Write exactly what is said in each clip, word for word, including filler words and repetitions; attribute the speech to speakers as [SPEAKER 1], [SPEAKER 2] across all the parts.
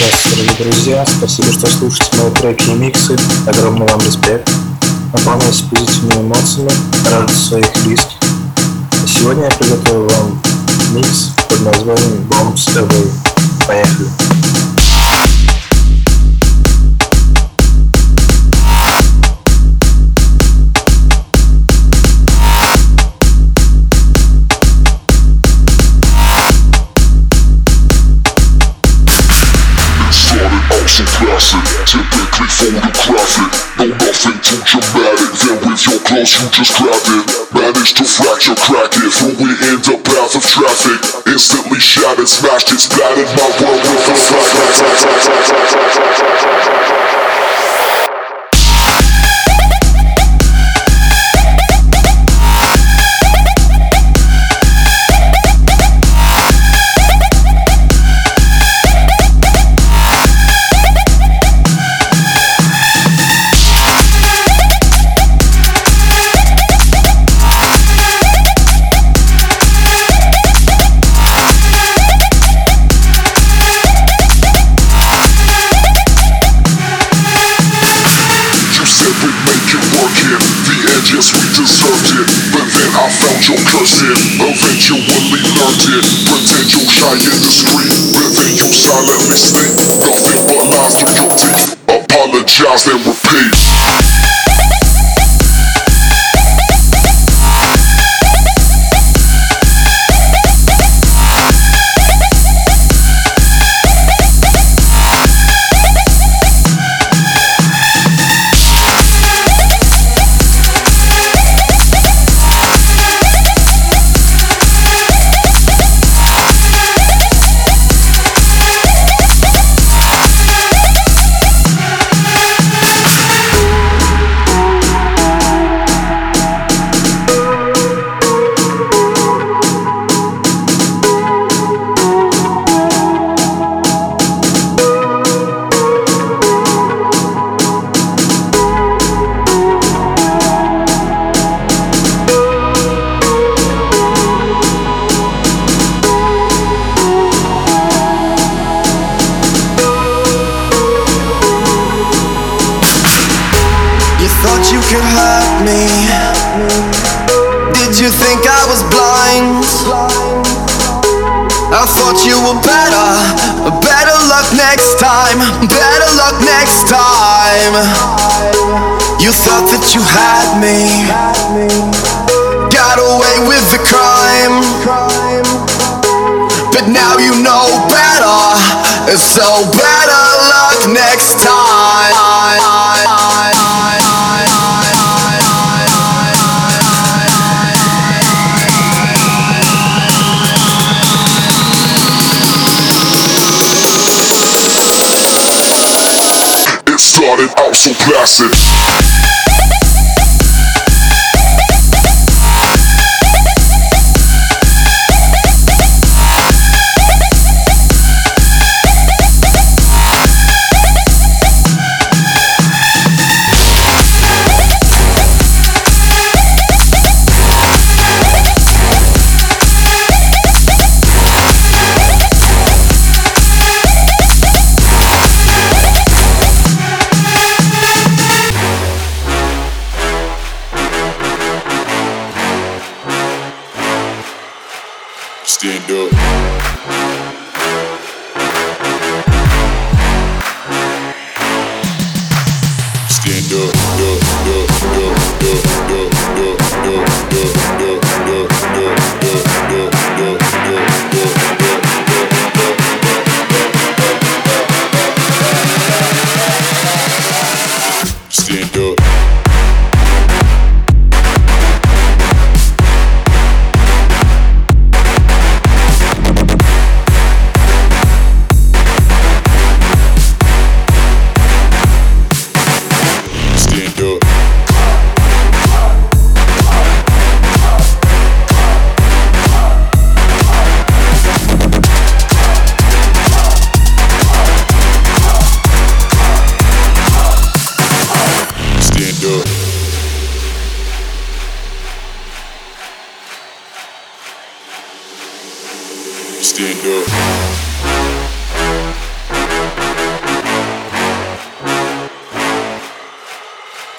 [SPEAKER 1] Здравствуйте, дорогие друзья! Спасибо, что слушаете мои треки и миксы. Огромный вам респект. Наполняйтесь позитивными эмоциями, радуйте своих близких. И сегодня я приготовил вам микс под названием Bombs Away. Поехали!
[SPEAKER 2] So classic, typically photographic. No, nothing too dramatic. Then with your clothes you just grab it. Managed to fracture, crack it, throw it in the path of traffic. Instantly shattered, smashed it, splattered my world with a yes, we deserved it, but then I found your cursing. Eventually learned it. Pretend you're shy and discreet, but then you silently sleep. Nothing but lies through your teeth. Apologize then repeat.
[SPEAKER 3] Thought you could hurt me. Did you think I was blind? I thought you were better. Better luck next time. Better luck next time. You thought that you had me. Got away with the crime. But now you know better. So better luck next time.
[SPEAKER 2] It started out so placid. Stand up. Stand up, up, up, up, up, up, up, up, up, up, stand up.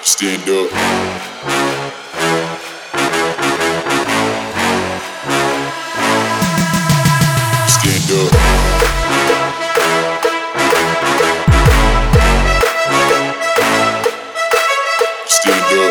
[SPEAKER 2] Stand up. Stand up. Stand up.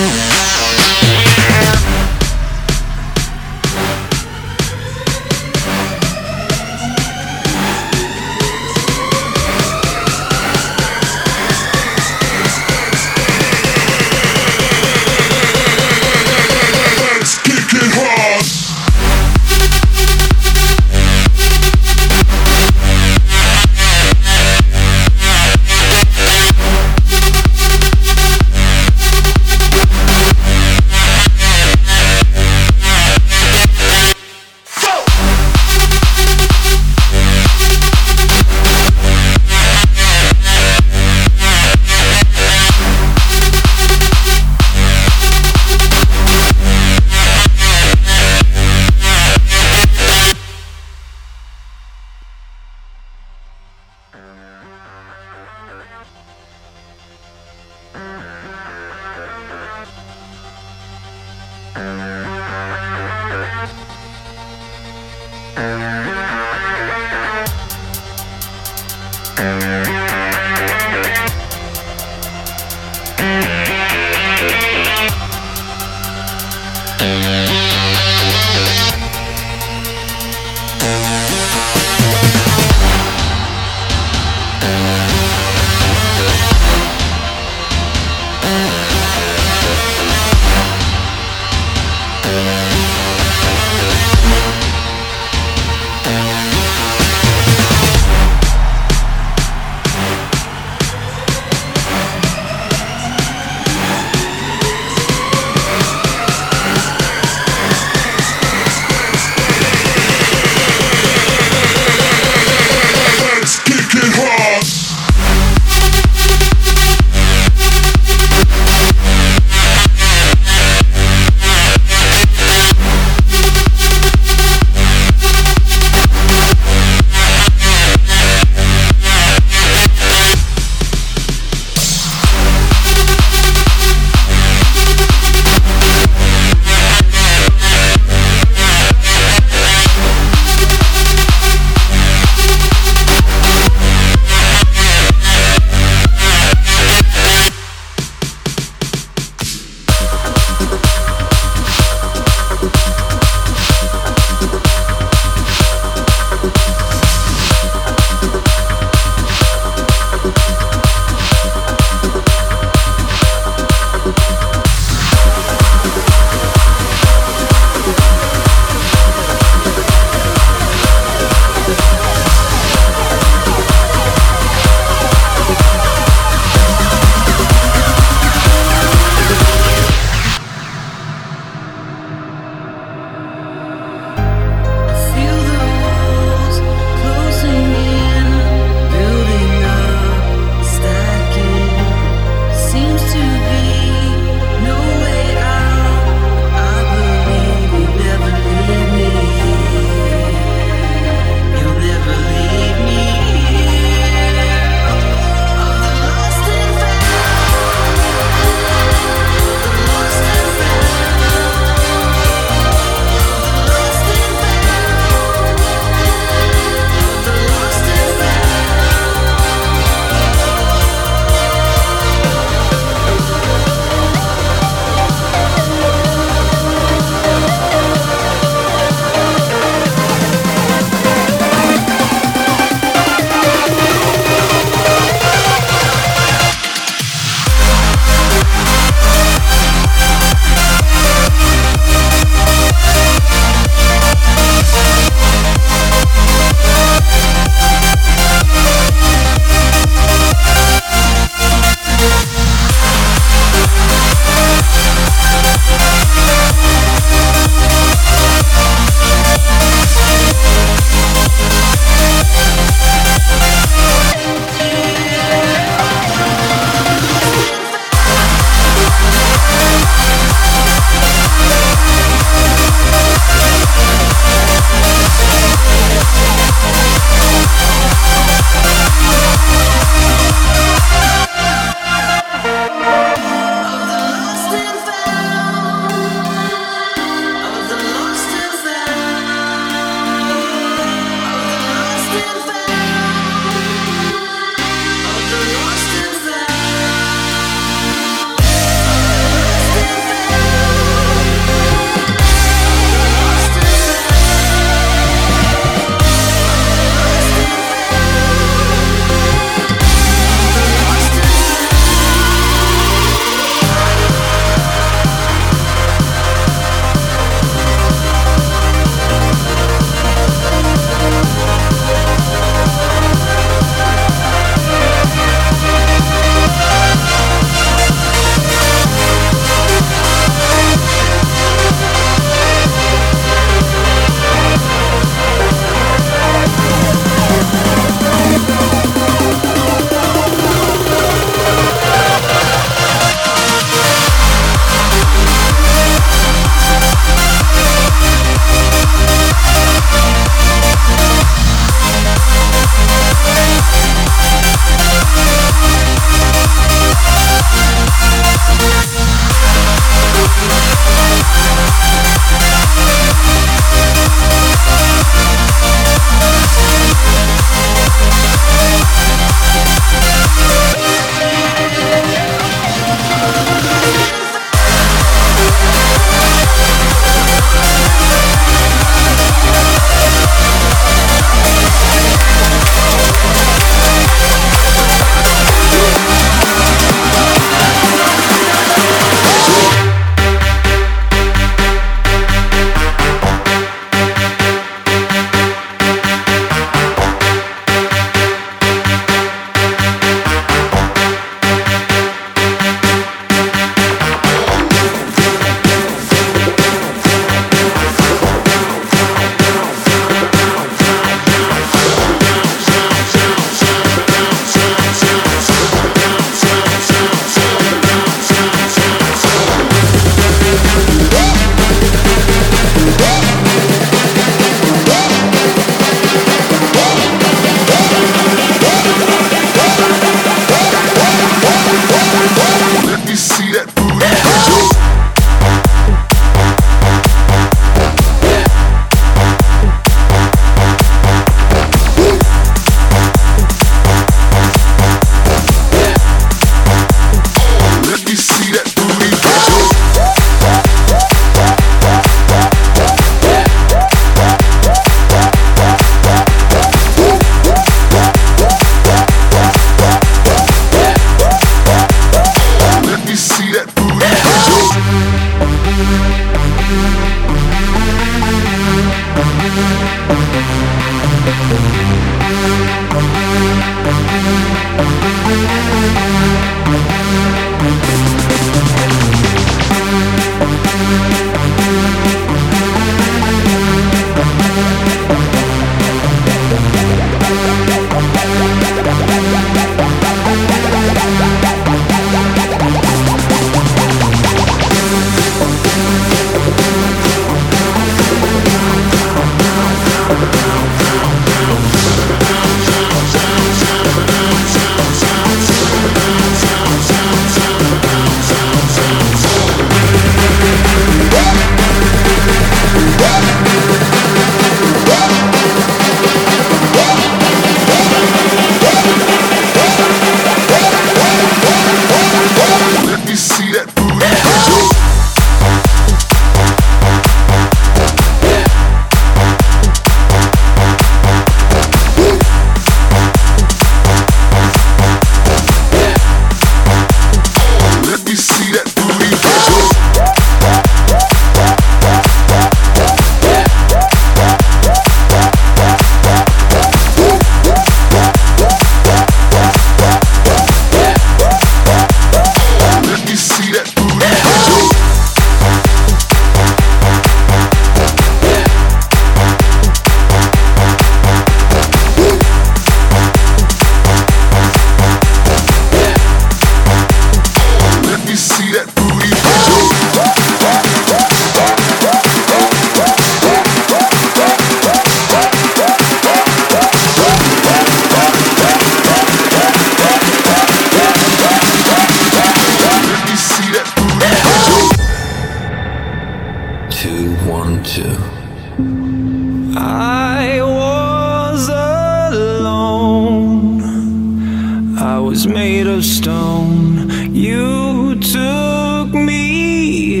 [SPEAKER 4] I was alone, I was made of stone. You took me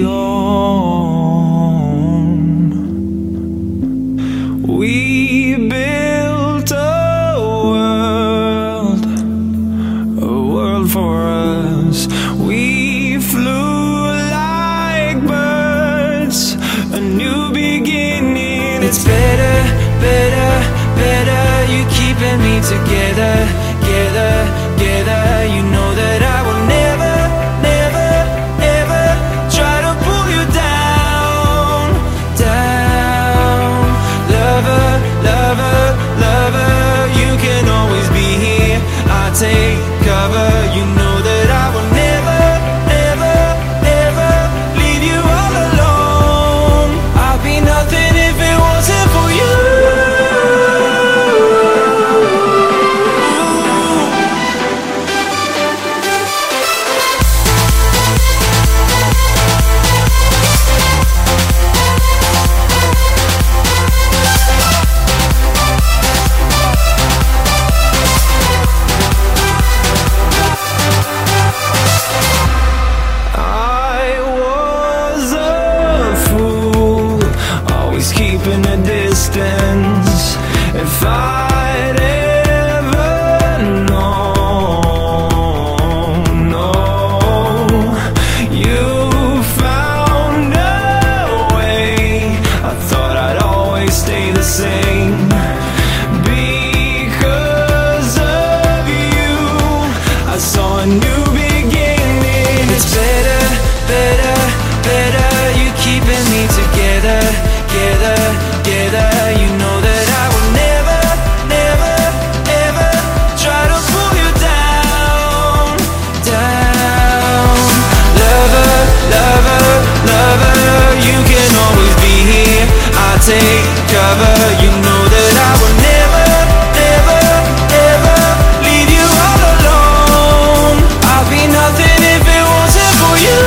[SPEAKER 4] on. We built a world, a world for us. We flew like birds, a new beginning. It's better, better, better. You keeping me together, together, together. You know that I will never, never, ever try to pull you down, down. Lover, lover, lover. You can always be here. I take cover. You know that I will never, ever, ever leave you all alone. I'd be nothing if it wasn't for you. I was a fool, always keeping a distance. If I'd ever known, no, you found a way. I thought I'd always stay the same. Because of you, I saw a new beginning. It's better, better, better. You keeping me together, together, together. You know that I will never, never, ever try to pull you down, down. Lover, lover, lover. You can always be here. I take cover. You know that I will never, never, ever leave you all alone. I'd be nothing if it wasn't for you.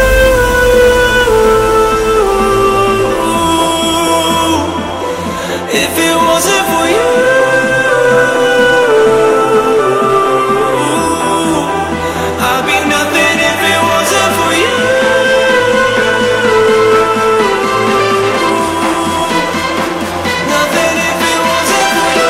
[SPEAKER 4] If it wasn't for you, I'd be nothing if it wasn't for you. Nothing if it wasn't for you.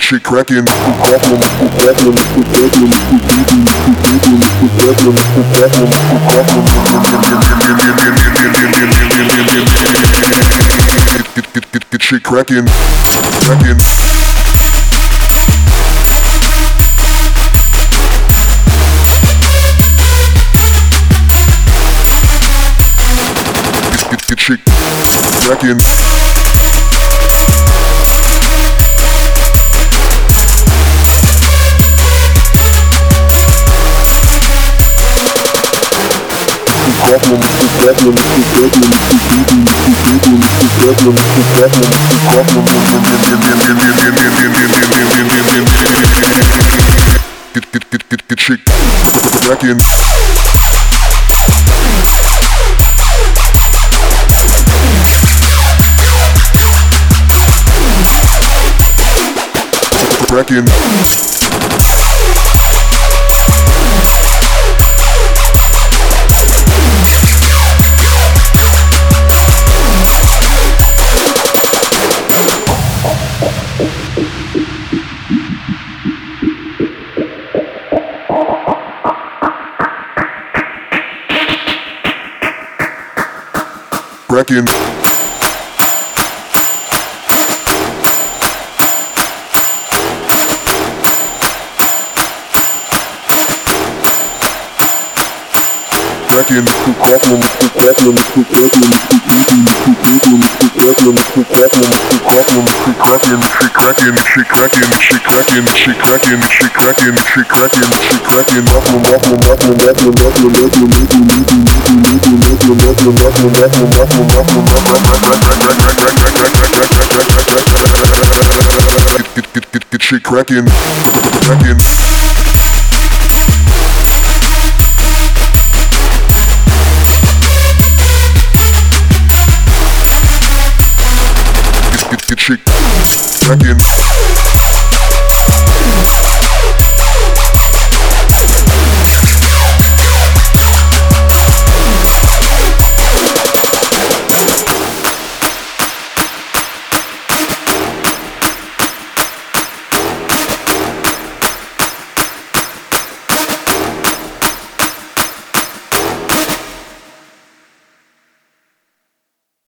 [SPEAKER 2] shit cracking, cracking, cracking, cracking, get shit cracking, cracking. Get shit cracking. Get get get get get shit cracking. Cracking. Cracking. Cracking, cracking, cracking, cracking, get shit cracking, cracking. Get shit cracking.